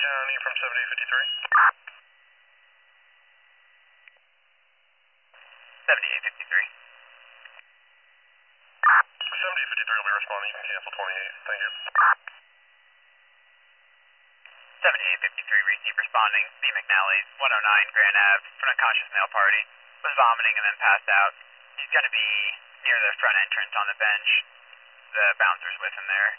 County from 7853. 7853. 7853 will be responding. You can cancel 28. Thank you. 7853, receive responding. B. McNally, 109 Grand Ave, for an unconscious male party. Was vomiting and then passed out. He's going to be near the front entrance on the bench. The bouncer's with him there.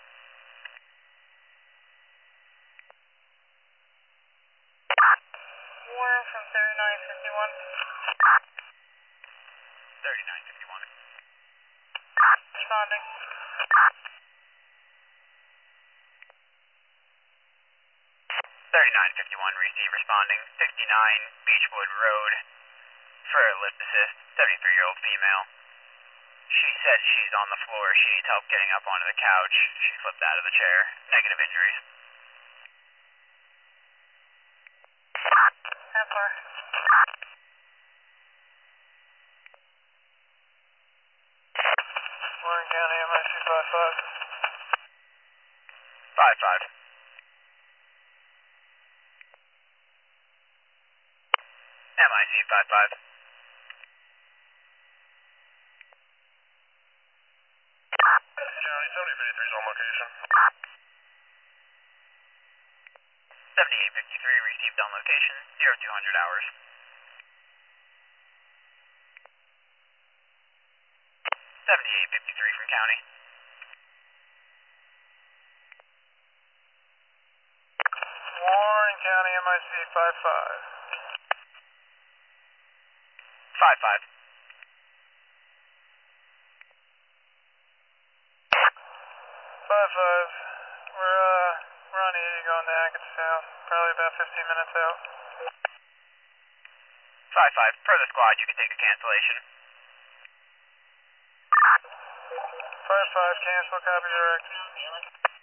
Warren from 3951. 3951. Responding. 3951, receive responding. 69 Beechwood Road for a lift assist. 73-year-old female. She said she's on the floor. She needs help getting up onto the couch. She flipped out of the chair. Negative injuries. How far? Warren County, MIC 55. 55. MIC 55. County 7053 is on location. 7853 received on location. 0200 hours. 7853 from county. Warren County, MIC 55. 55. 55. We're on 80 going to Atkinson. Probably about 15 minutes out. 55. Per the squad, you can take a cancellation. 55, cancel, copy direct.